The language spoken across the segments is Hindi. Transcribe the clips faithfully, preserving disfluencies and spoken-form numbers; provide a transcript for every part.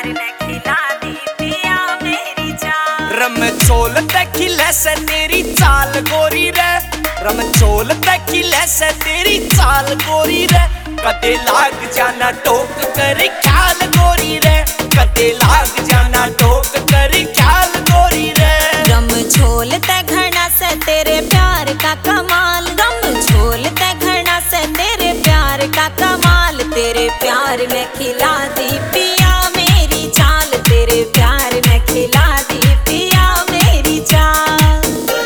प्यार ने खिला दी पिया मेरी जान। रम चोल ते खिले से तेरी चाल गोरी रे, रम चोल ते खिले से तेरी चाल गोरी रे। कदे लाग जाना टोक कर ख्याल गोरी रे, कदे लाग जाना टोक कर ख्याल गोरी रे। रम झोल ते घना से तेरे प्यार का कमाल, रम झोल ते घना से तेरे प्यार का कमाल। तेरे प्यार ने खिला दी पिया मेरी चाल, तेरे प्यार ने खिला दी पिया मेरी चाल।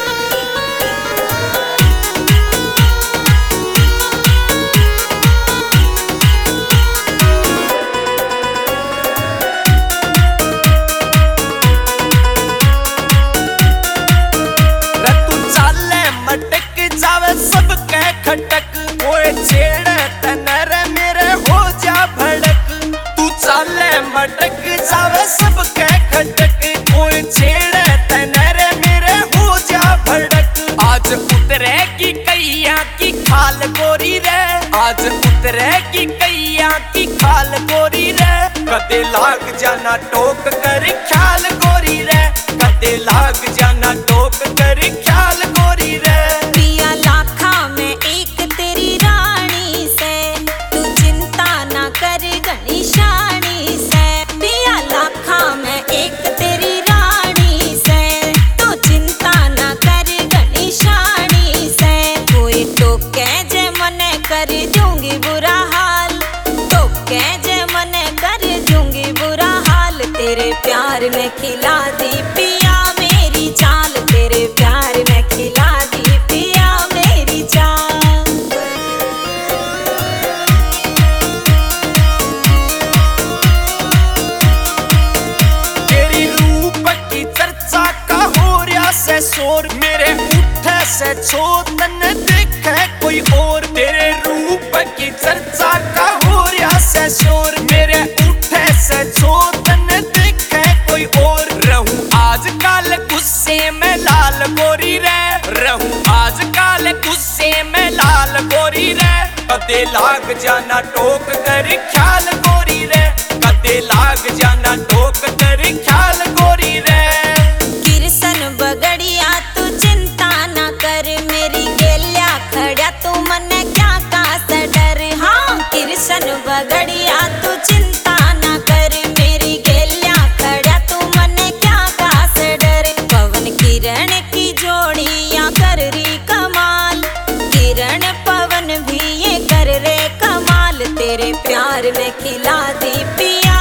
तू चाले मटक जावे सब कह खटक, कोई छेड़े तनर मेरे हो जा भड़क। तू चाले मटक जावे सब कह खटक, कोई छेड़े तनर मेरे हो जा भड़क। आज उतरेगी कैया की खाल गोरी रे, आज उतरेगी कैया की खाल गोरी रे। कदे लाग जाना टोक कर ख्याल गोरी रे, कदे लाग जाना टोक कर ख्याल गोरी रे। पिया लाखा में एक तेरी रानी से, तू चिंता ना कर गणिशानी से। पिया लाखा में एक तेरी रानी से, तू चिंता ना कर गणिशानी से। कोई टोके जे मने कर दूंगी बुरा हाल, टोके जे मने कर दूंगी बुरा हाल। तेरे प्यार ने खिला दी पिया मेरी चाल, तेरे प्यार ने खिला दी पिया मेरी चाल। तेरी रूप की चर्चा का हो रहा से शोर, मेरे उठे से छोतन देखे कोई और। तेरे रूप की चर्चा का हो रहा से शोर, मेरे उठे से छोतन देखे कोई और। रहूं आजकल गुस्से में लाल गोरी रे, रहूं आजकल गुस्से में लाल गोरी रे। कदे लाग जाना टोक कर ख्याल गोरी रे, कदे लाग जाना टोक कर ख्याल गोरी रे। किरसन बगड़िया तू चिंता ना कर, मेरी गेल्या खड़ा तू मने क्या कास डर। हाँ किरसन बगड़िया तू चिंता ना कर, मेरी गेल्या खड़ा तू मने क्या कास डर। पवन किरण की जोड़ियां कर री कमाल, किरण पवन भी ये कर रे कमाल। तेरे प्यार ने खिला दी पिया